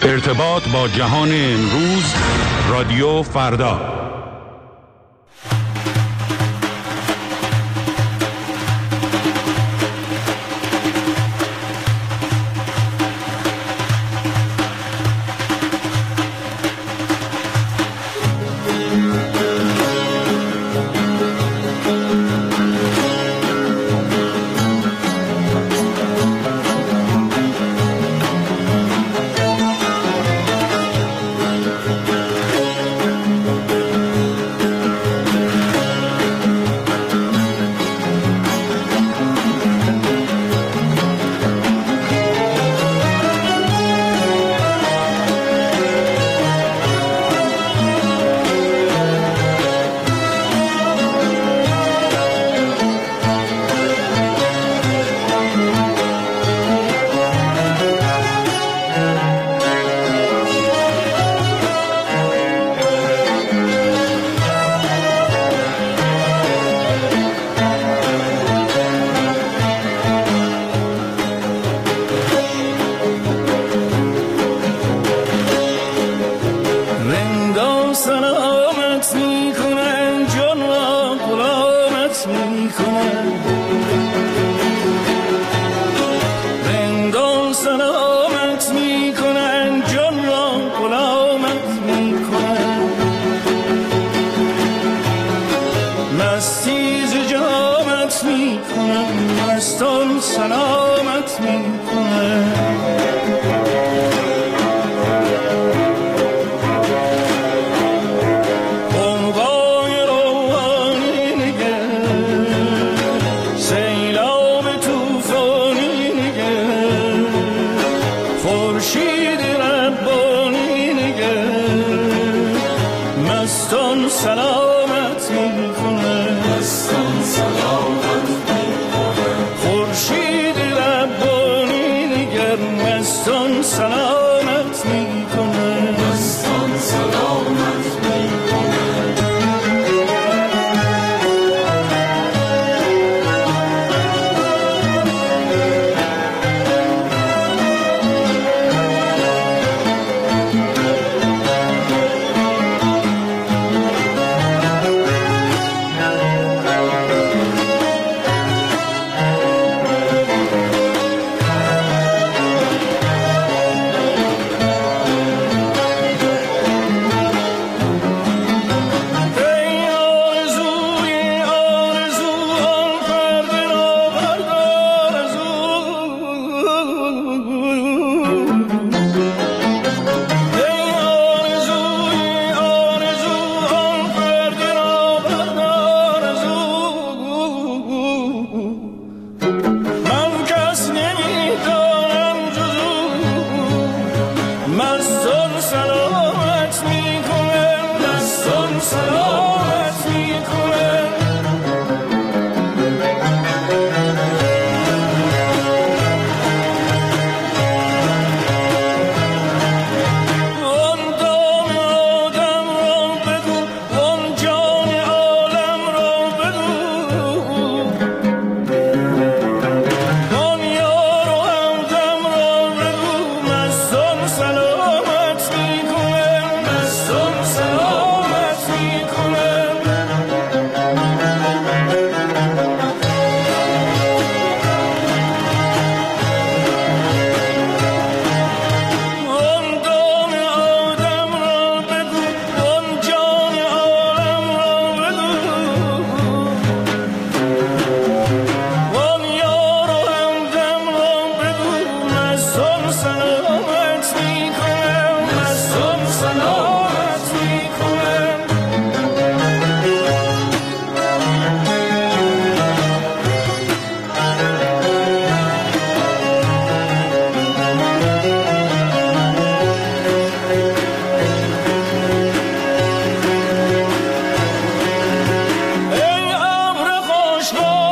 ارتباط با جهان امروز، رادیو فردا.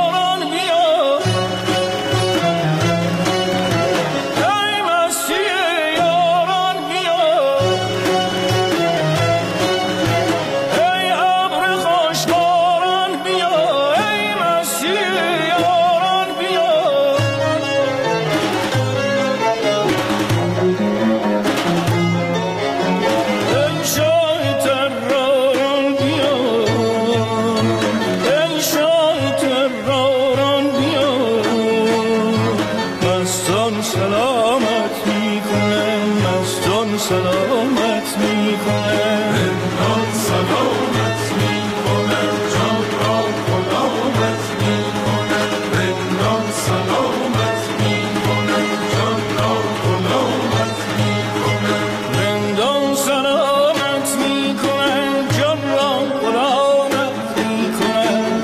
مستی سلامت میکنم، رندان سلامت میکنم، جان را غلامت میکنم، رندان سلامت میکنم، جان را غلامت میکنم، رندان سلامت میکنم، جان را غلامت میکنم،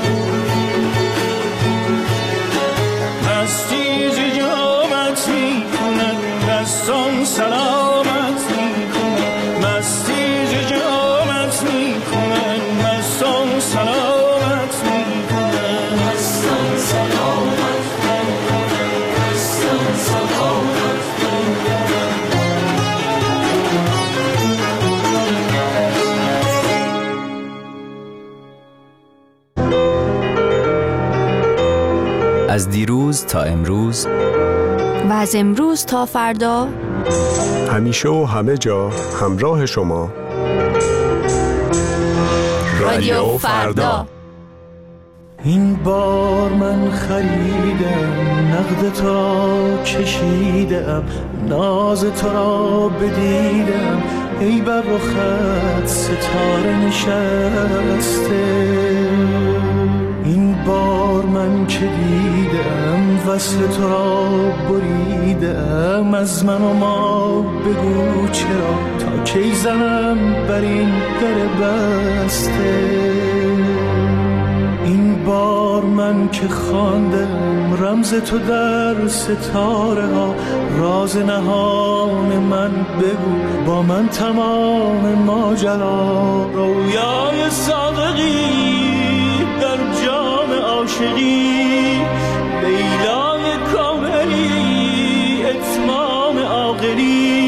مستی ز جامت میکنم، دستان سلامت میکنم، مستی ز جامت میکنم، دستان سلامت میکنم، دستان سلامت میکنم، دستان سلامت میکنم. از دیروز تا امروز و از امروز تا فردا، همیشه و همه جا همراه شما رادیو فردا. این بار من خریدم، نقد تو را کشیدم، ناز تو را بدیدم، ای بر رخت ستاره نشسته. این بار من که دیدم، وصل تو را بریدم، از من و ما بگو چرا، تا کی زنم بر این در بسته. این بار من که خواندم رمز تو در ستاره ها، راز نهان من بگو، با من تمام ماجرا. رویای صادقی در جام عاشقی، لیلای کاملی اتمام عاقلی.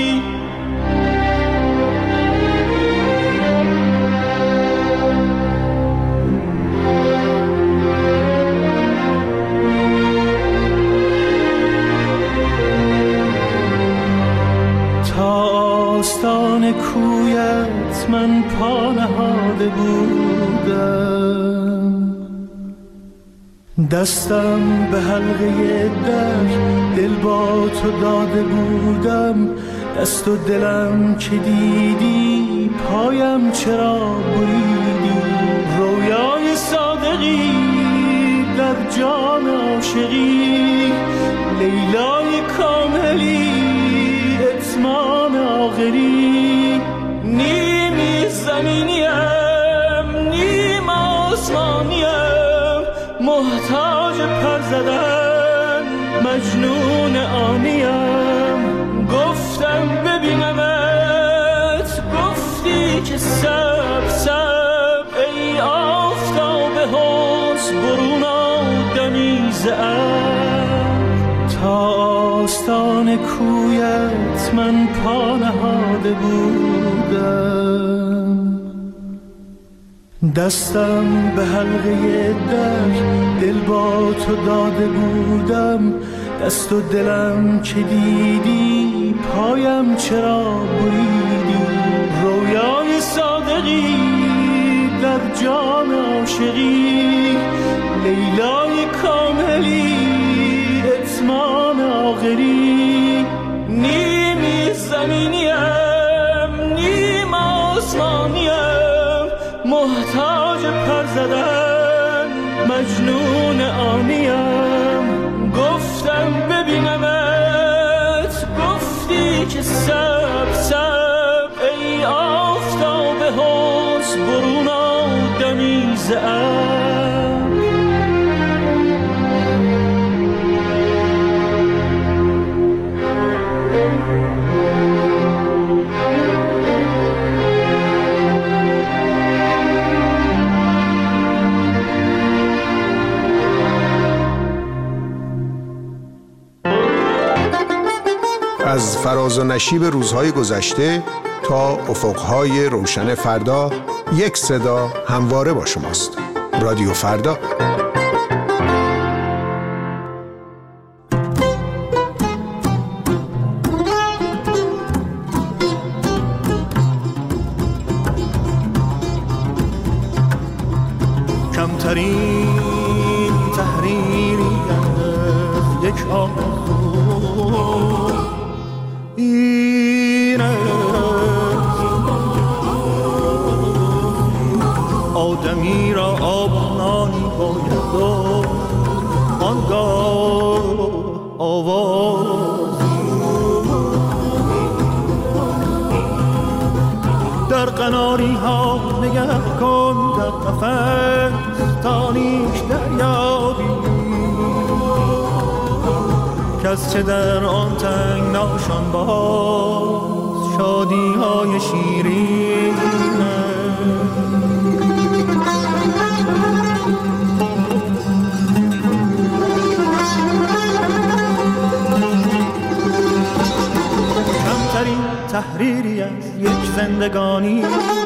آستان کویت من پا نهاده بودم، دستم به حلقه در دل با تو داده بودم، دست و دلم که دیدی پایم چرا بریدی. رویای صادقی در جام عاشقی، لیلای کاملی اتمام آخری. نیمی زمینیم نیم آسمانیم، محتاج پر زدن مجنون آنیم. گفتم ببینمت، گفتی که سب سب، ای آفتاب حسن برون آدمی ز تا آستان کویت من پا نهاده بودم، دستم به حلقه در دل با تو داده بودم، دست و دلم که دیدی پایم چرا بریدی. رویای صادقی در جام عاشقی، لیلای کاملی اتمام آخری. نیمی زمینیم نیم آسمانیم، محتاج پر زدن مجنون آنیم. گفتم ببینمت، گفتی که سب سب، ای آفتاب حسن برون آدمی ز از فراز و نشیب روزهای گذشته تا افقهای روشن فردا، یک صدا همواره با شماست. رادیو فردا. کمترین تحریری از یک آرزو اینه قناری ها نگه کن در قفس تا نیش دریابی کس چه در آن تنگناشان باز شادی های شیرین کمترین تحریری از یک زندگانی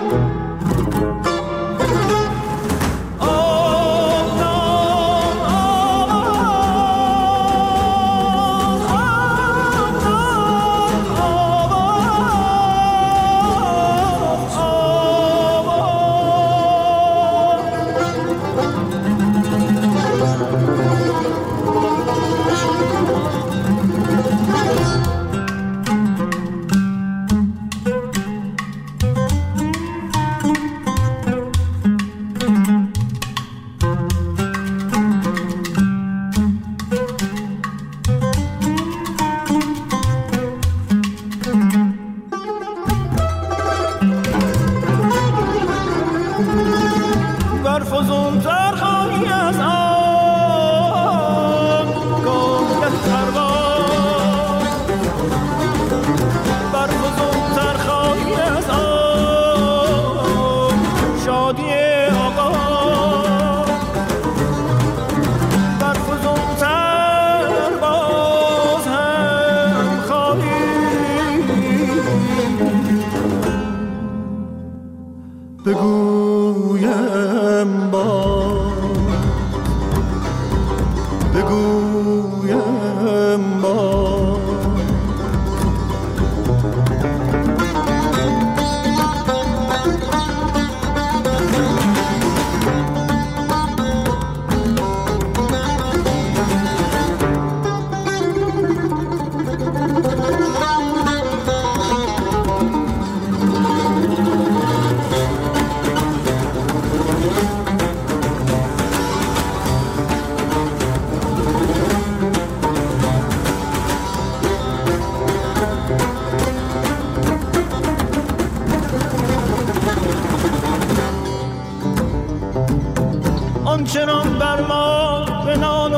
آنچنان بر ما به نان و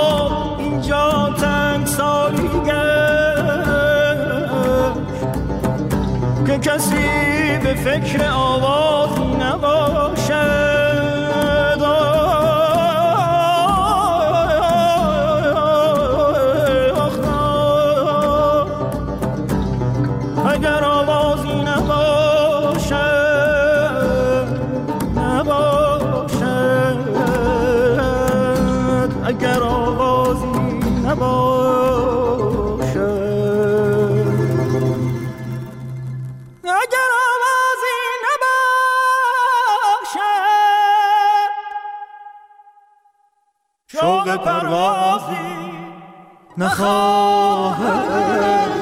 آب اینجا تنگ سالی گشت که کسی به فکر آوازی نباشد اگر آوازی اگر آوازی نباشد اگر آوازی نباشد شوق پروازی نخواهد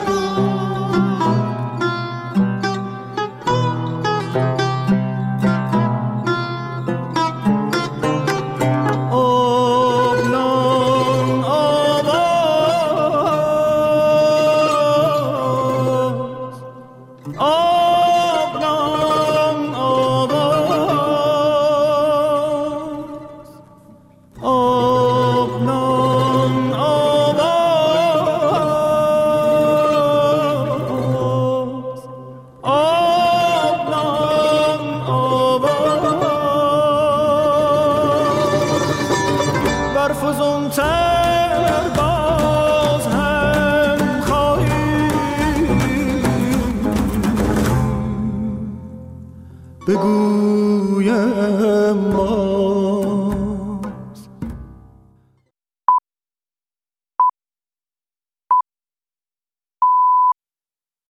بگویم